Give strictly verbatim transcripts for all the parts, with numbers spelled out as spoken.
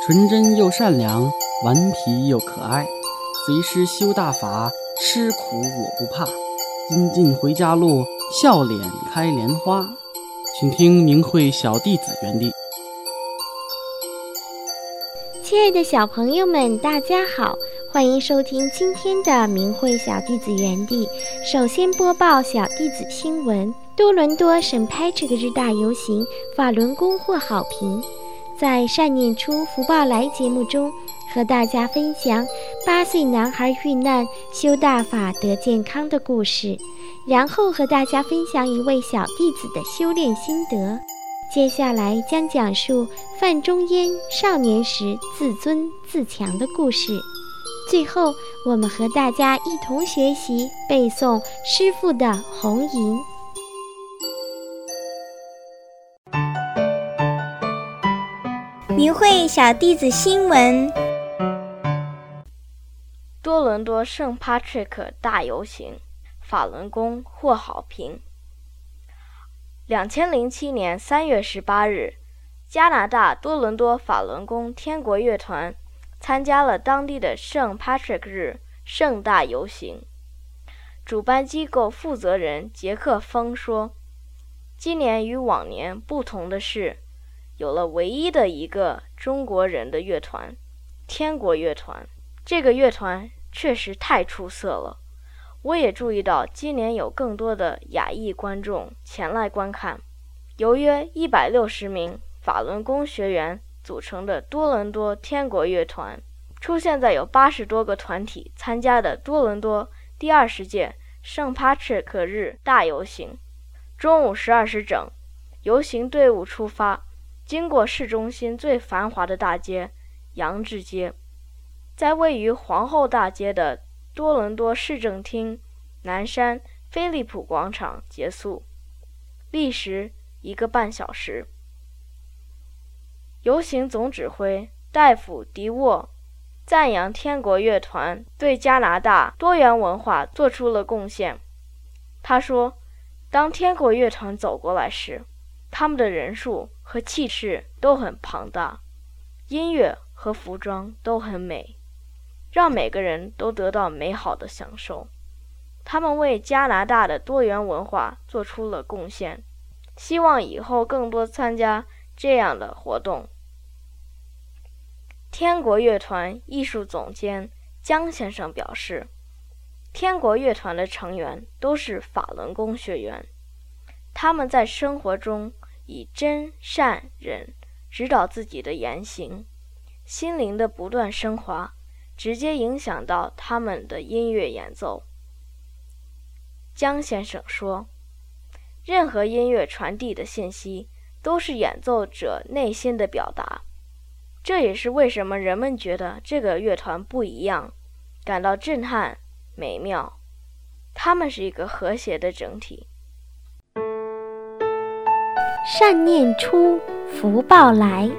纯真又善良，顽皮又可爱。随师修大法，吃苦我不怕。金进回家路，笑脸开莲花。请听明慧小弟子园地。 亲爱的小朋友们，大家好，欢迎收听今天的明慧小弟子园地。首先播报小弟子新闻：多伦多圣派这个日大游行，法轮功获好评。在善念出福报来节目中，和大家分享八岁男孩遇难修大法得健康的故事，然后和大家分享一位小弟子的修炼心得。接下来将讲述范仲淹少年时自尊自强的故事。最后，我们和大家一同学习背诵师父的红吟。 明慧小弟子新闻： 多伦多圣帕特里克大游行，法轮功获好评。两千零七年三月十八日，加拿大多伦多法轮功天国乐团参加了当地的圣帕特里克日盛大游行。主办机构负责人杰克·峰说，今年与往年不同的是，有了唯一的一个中国人的乐团——天国乐团。这个乐团确实太出色了。我也注意到今年有更多的亚裔观众前来观看。由约一百六十名法轮功学员组成的多伦多天国乐团，出现在有八十多个团体参加的多伦多第二十届圣帕特里克日大游行。中午十二时整，游行队伍出发，经过市中心最繁华的大街杨志街，在位于皇后大街的多伦多市政厅南山飞利浦广场结束，历时一个半小时。游行总指挥戴夫·迪沃赞扬天国乐团对加拿大多元文化做出了贡献。他说，当天国乐团走过来时，他们的人数和气势都很庞大，音乐和服装都很美，让每个人都得到美好的享受。他们为加拿大的多元文化做出了贡献，希望以后更多参加这样的活动。天国乐团艺术总监江先生表示，天国乐团的成员都是法轮功学员，他们在生活中以真善忍指导自己的言行，心灵的不断升华直接影响到他们的音乐演奏。江先生说，任何音乐传递的信息都是演奏者内心的表达，这也是为什么人们觉得这个乐团不一样，感到震撼美妙。他们是一个和谐的整体。 善念出，福报来。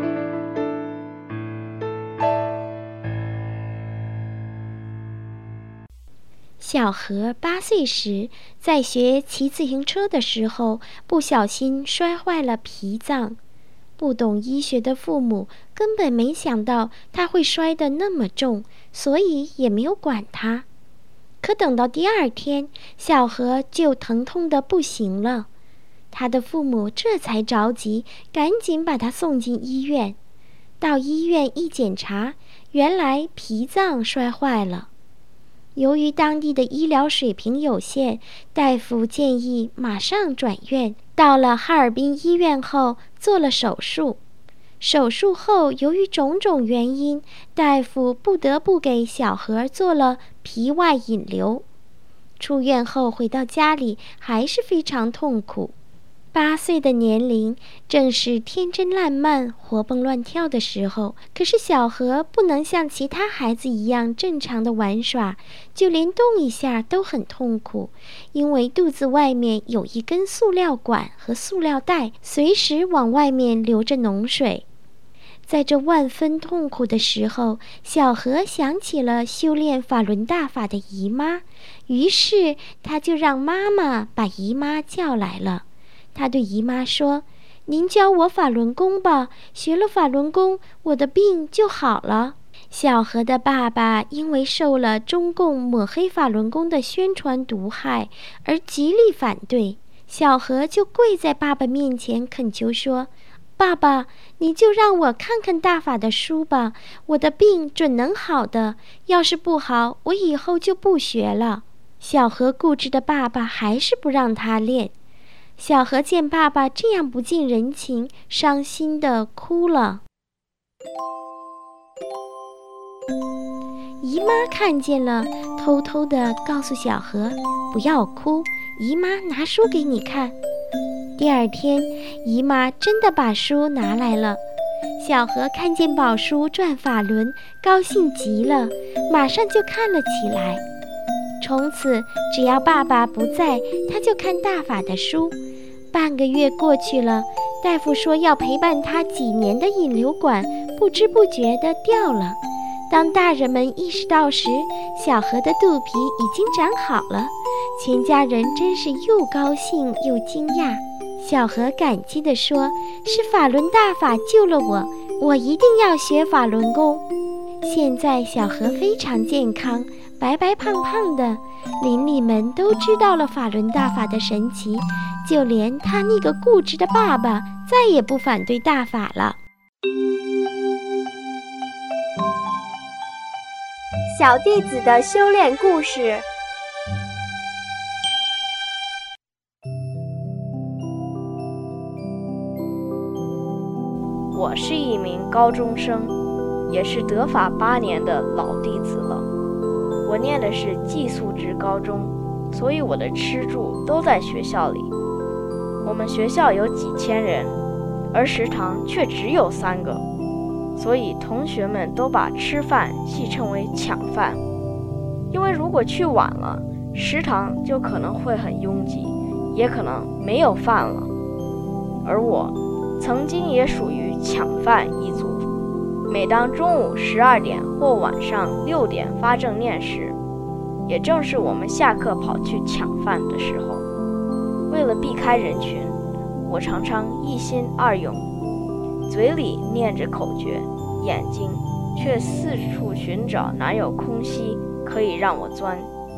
小何八岁时，在学骑自行车的时候，不小心摔坏了脾脏。不懂医学的父母根本没想到他会摔得那么重，所以也没有管他。可等到第二天，小何就疼痛得不行了。他的父母这才着急，赶紧把他送进医院。到医院一检查，原来脾脏摔坏了。由于当地的医疗水平有限，大夫建议马上转院。到了哈尔滨医院后，做了手术。手术后，由于种种原因，大夫不得不给小何做了皮外引流。出院后回到家里，还是非常痛苦。八岁的年龄正是天真烂漫、活蹦乱跳的时候，可是小何不能像其他孩子一样正常的玩耍，就连动一下都很痛苦，因为肚子外面有一根塑料管和塑料袋，随时往外面流着脓水。在这万分痛苦的时候，小何想起了修炼法轮大法的姨妈，于是他就让妈妈把姨妈叫来了。他对姨妈说：“ 您教我法轮功吧，学了法轮功，我的病就好了。”小何的爸爸因为受了中共抹黑法轮功的宣传毒害而极力反对，小何就跪在爸爸面前恳求说：“爸爸，你就让我看看大法的书吧，我的病准能好的，要是不好，我以后就不学了。”小何固执的爸爸还是不让他练。小何见爸爸这样不近人情，伤心地哭了。姨妈看见了，偷偷地告诉小何：“不要哭，姨妈拿书给你看。”第二天，姨妈真的把书拿来了。小何看见宝书转法轮，高兴极了，马上就看了起来。从此，只要爸爸不在，他就看大法的书。半个月过去了，大夫说要陪伴他几年的引流管不知不觉地掉了。当大人们意识到时，小何的肚皮已经长好了，全家人真是又高兴又惊讶。小何感激地说：“是法轮大法救了我，我一定要学法轮功。”现在小何非常健康，白白胖胖的，邻里们都知道了法轮大法的神奇，就连他那个固执的爸爸再也不反对大法了。 小弟子的修炼故事。 我是一名高中生，也是得法八年的老弟子了。我念的是寄宿制高中，所以我的吃住都在学校里。我们学校有几千人，而食堂却只有三个，所以同学们都把吃饭戏称为抢饭。因为如果去晚了，食堂就可能会很拥挤，也可能没有饭了。而我曾经也属于抢饭一族。每当中午十二点或晚上六点发正念时，也正是我们下课跑去抢饭的时候。为了避开人群，我常常一心二用，嘴里念着口诀，眼睛却四处寻找哪有空隙可以让我钻。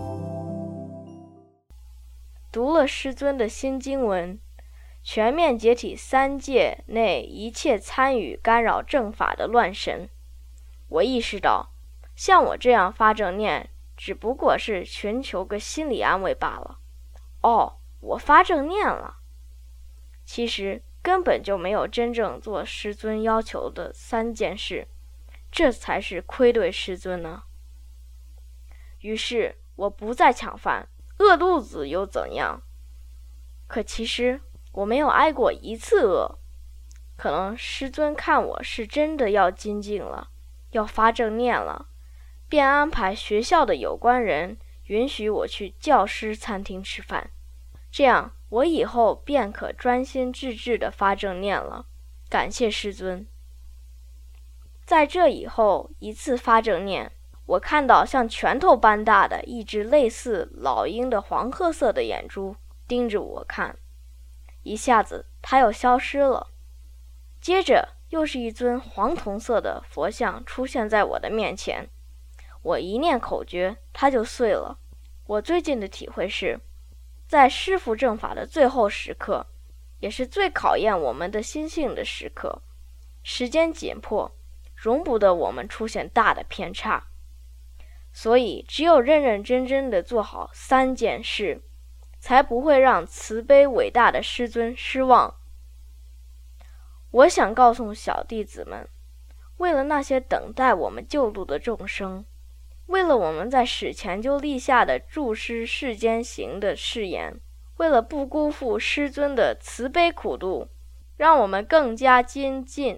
读了师尊的新经文，全面解体三界内一切参与干扰正法的乱神，我意识到，像我这样发正念，只不过是寻求个心理安慰罢了。哦，我发正念了，其实根本就没有真正做师尊要求的三件事，这才是愧对师尊呢。于是我不再抢饭，饿肚子又怎样？可其实我没有挨过一次饿，可能师尊看我是真的要精进了，要发正念了，便安排学校的有关人允许我去教师餐厅吃饭，这样我以后便可专心致志地发正念了。感谢师尊。在这以后一次发正念，我看到像拳头般大的一只类似老鹰的黄褐色的眼珠盯着我看，一下子它又消失了，接着又是一尊黄铜色的佛像出现在我的面前，我一念口诀，它就碎了。我最近的体会是，在师父正法的最后时刻，也是最考验我们的心性的时刻，时间紧迫，容不得我们出现大的偏差，所以只有认认真真地做好三件事，才不会让慈悲伟大的师尊失望。我想告诉小弟子们，为了那些等待我们救度的众生，为了我们在史前就立下的助师世间行的誓言，为了不辜负师尊的慈悲苦度，让我们更加精进。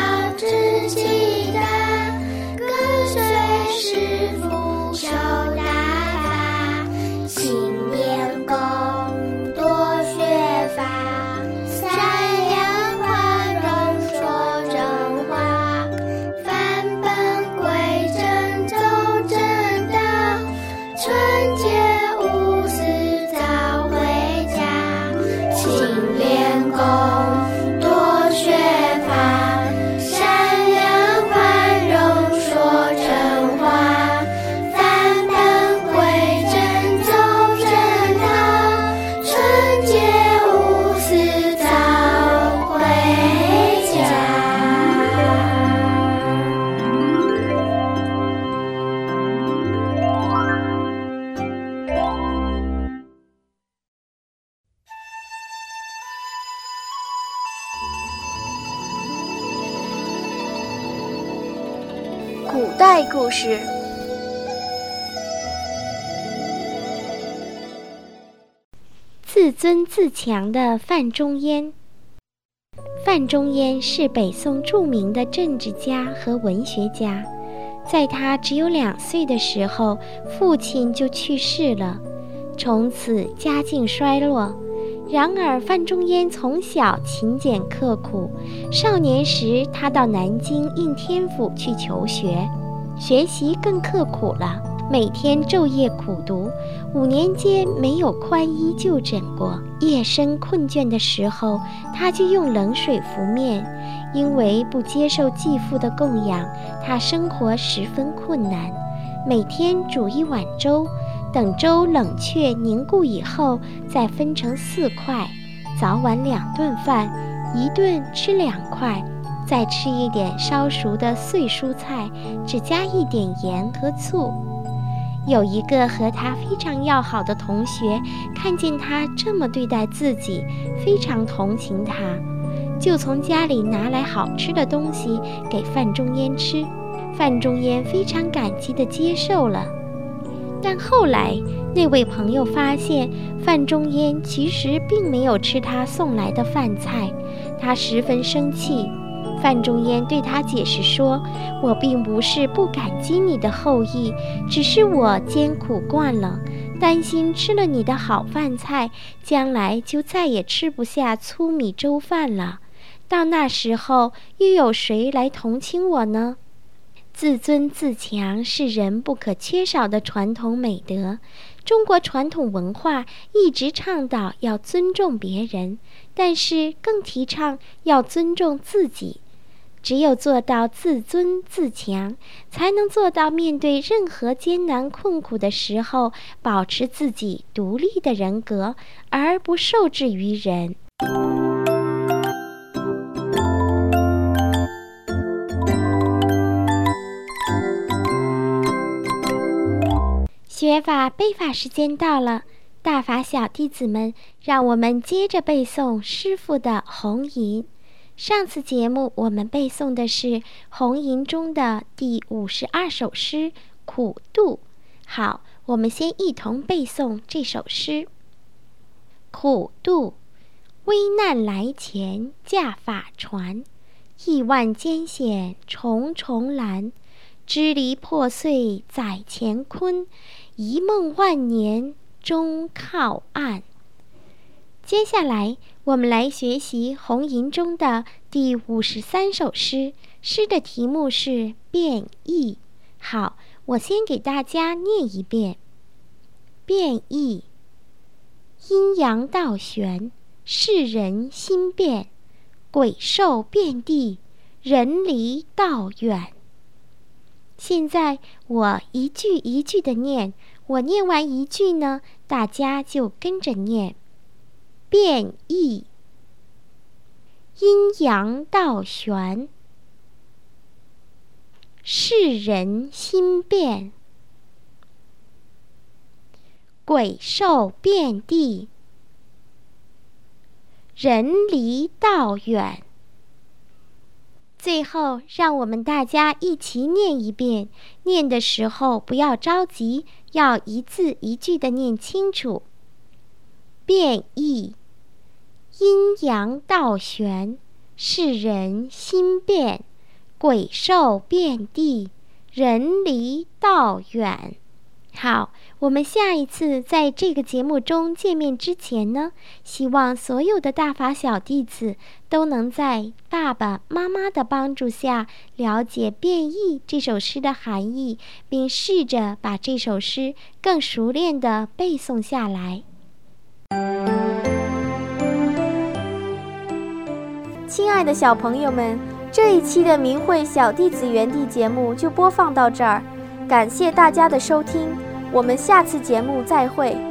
手打代故事。 自尊自强的范仲淹。范仲淹是北宋著名的政治家和文学家，在他只有两岁的时候，父亲就去世了，从此家境衰落。然而范仲淹从小勤俭刻苦，少年时他到南京应天府去求学，学习更刻苦了，每天昼夜苦读，五年间没有宽衣就枕过。夜深困倦的时候，他就用冷水敷面。因为不接受继父的供养，他生活十分困难，每天煮一碗粥，等粥冷却凝固以后，再分成四块，早晚两顿饭，一顿吃两块，再吃一点烧熟的碎蔬菜，只加一点盐和醋。有一个和他非常要好的同学，看见他这么对待自己，非常同情他，就从家里拿来好吃的东西给范仲淹吃。范仲淹非常感激地接受了。但后来那位朋友发现范仲淹其实并没有吃他送来的饭菜，他十分生气。范仲淹对他解释说，我并不是不感激你的厚意，只是我艰苦惯了，担心吃了你的好饭菜，将来就再也吃不下粗米粥饭了，到那时候又有谁来同情我呢？自尊自强是人不可缺少的传统美德。中国传统文化一直倡导要尊重别人，但是更提倡要尊重自己。只有做到自尊自强，才能做到面对任何艰难困苦的时候，保持自己独立的人格，而不受制于人。学法背法时间到了，大法小弟子们，让我们接着背诵师父的红吟。上次节目我们背诵的是红吟中的第五十二首诗《苦渡》。好，我们先一同背诵这首诗。苦渡，危难来前驾法船，亿万艰险重重拦，支离破碎载乾坤，一梦万年终靠岸。接下来我们来学习红吟中的第五十三首诗，诗的题目是变异。好，我先给大家念一遍。变异，阴阳倒旋，世人心变，鬼兽遍地，人离道远。现在我一句一句的念，我念完一句呢，大家就跟着念。变异，阴阳倒旋，世人心变，鬼兽遍地，人离道远。最后让我们大家一起念一遍，念的时候不要着急，要一字一句的念清楚。变异，阴阳倒旋，世人心变，鬼兽遍地，人离道远。好，我们下一次在这个节目中见面之前呢，希望所有的大法小弟子都能在爸爸妈妈的帮助下了解《变异》这首诗的含义，并试着把这首诗更熟练地背诵下来。 亲爱的小朋友们，这一期的明慧小弟子园地节目就播放到这儿，感谢大家的收听，我们下次节目再会。